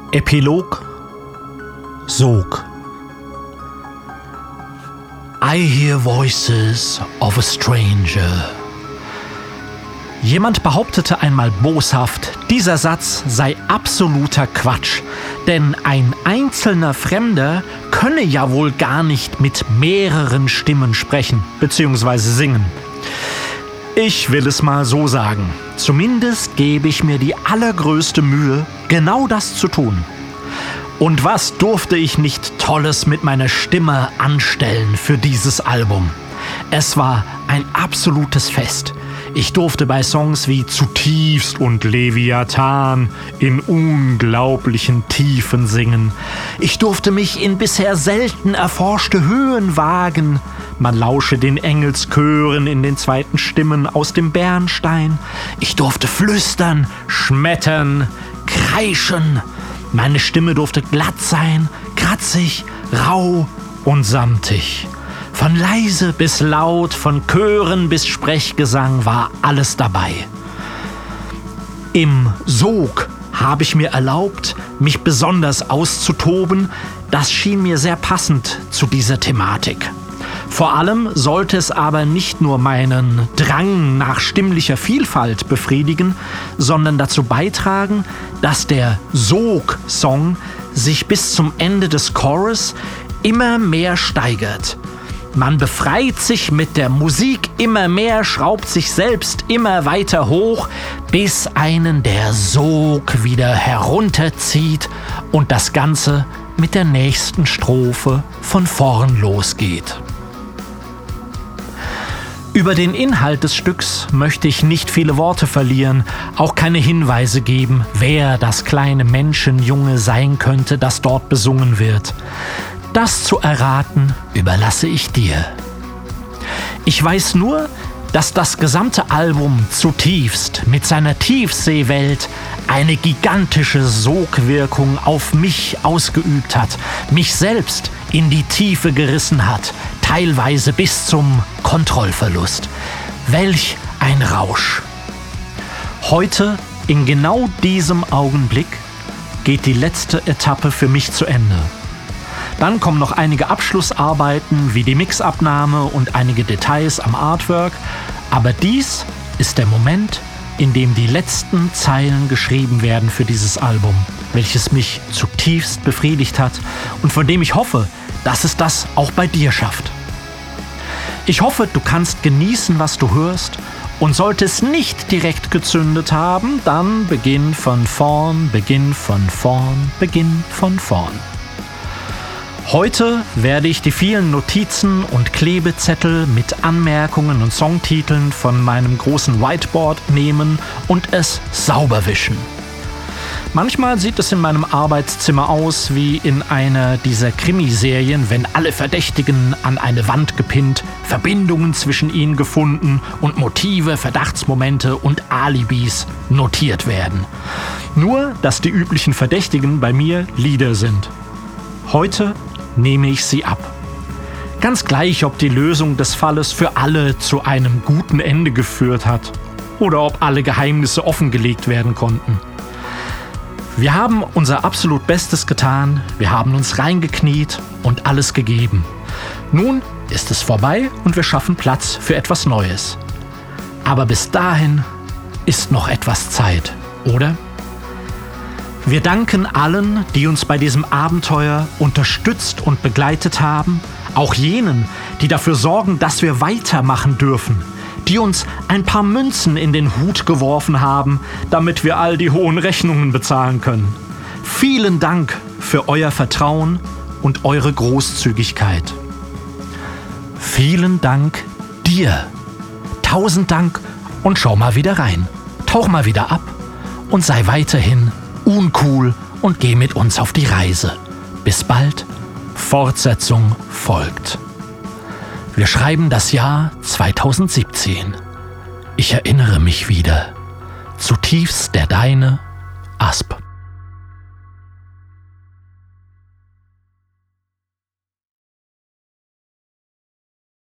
Epilog Sog. I hear voices of a stranger. Jemand behauptete einmal boshaft, dieser Satz sei absoluter Quatsch, denn ein einzelner Fremder könne ja wohl gar nicht mit mehreren Stimmen sprechen bzw. singen. Ich will es mal so sagen, zumindest gebe ich mir die allergrößte Mühe, genau das zu tun. Und was durfte ich nicht Tolles mit meiner Stimme anstellen für dieses Album? Es war ein absolutes Fest. Ich durfte bei Songs wie Zutiefst und Leviathan in unglaublichen Tiefen singen. Ich durfte mich in bisher selten erforschte Höhen wagen. Man lausche den Engelschören in den zweiten Stimmen aus dem Bernstein. Ich durfte flüstern, schmettern, kreischen. Meine Stimme durfte glatt sein, kratzig, rau und samtig. Von leise bis laut, von Chören bis Sprechgesang war alles dabei. Im Sog habe ich mir erlaubt, mich besonders auszutoben. Das schien mir sehr passend zu dieser Thematik. Vor allem sollte es aber nicht nur meinen Drang nach stimmlicher Vielfalt befriedigen, sondern dazu beitragen, dass der Sog-Song sich bis zum Ende des Chorus immer mehr steigert. Man befreit sich mit der Musik immer mehr, schraubt sich selbst immer weiter hoch, bis einen der Sog wieder herunterzieht und das Ganze mit der nächsten Strophe von vorn losgeht. Über den Inhalt des Stücks möchte ich nicht viele Worte verlieren, auch keine Hinweise geben, wer das kleine Menschenjunge sein könnte, das dort besungen wird. Das zu erraten, überlasse ich dir. Ich weiß nur, dass das gesamte Album Zutiefst mit seiner Tiefseewelt eine gigantische Sogwirkung auf mich ausgeübt hat, mich selbst in die Tiefe gerissen hat, teilweise bis zum Kontrollverlust. Welch ein Rausch! Heute, in genau diesem Augenblick, geht die letzte Etappe für mich zu Ende. Dann kommen noch einige Abschlussarbeiten wie die Mixabnahme und einige Details am Artwork. Aber dies ist der Moment, in dem die letzten Zeilen geschrieben werden für dieses Album, welches mich zutiefst befriedigt hat und von dem ich hoffe, dass es das auch bei dir schafft. Ich hoffe, du kannst genießen, was du hörst, und sollte es nicht direkt gezündet haben, dann beginn von vorn, beginn von vorn, beginn von vorn. Heute werde ich die vielen Notizen und Klebezettel mit Anmerkungen und Songtiteln von meinem großen Whiteboard nehmen und es sauber wischen. Manchmal sieht es in meinem Arbeitszimmer aus wie in einer dieser Krimiserien, wenn alle Verdächtigen an eine Wand gepinnt, Verbindungen zwischen ihnen gefunden und Motive, Verdachtsmomente und Alibis notiert werden. Nur, dass die üblichen Verdächtigen bei mir Lieder sind. Heute nehme ich sie ab. Ganz gleich, ob die Lösung des Falles für alle zu einem guten Ende geführt hat oder ob alle Geheimnisse offengelegt werden konnten. Wir haben unser absolut Bestes getan, wir haben uns reingekniet und alles gegeben. Nun ist es vorbei und wir schaffen Platz für etwas Neues. Aber bis dahin ist noch etwas Zeit, oder? Wir danken allen, die uns bei diesem Abenteuer unterstützt und begleitet haben, auch jenen, die dafür sorgen, dass wir weitermachen dürfen, die uns ein paar Münzen in den Hut geworfen haben, damit wir all die hohen Rechnungen bezahlen können. Vielen Dank für euer Vertrauen und eure Großzügigkeit. Vielen Dank dir. 1000 Dank und schau mal wieder rein. Tauch mal wieder ab und sei weiterhin uncool und geh mit uns auf die Reise. Bis bald, Fortsetzung folgt. Wir schreiben das Jahr 2017. Ich erinnere mich wieder. Zutiefst der Deine, Asp.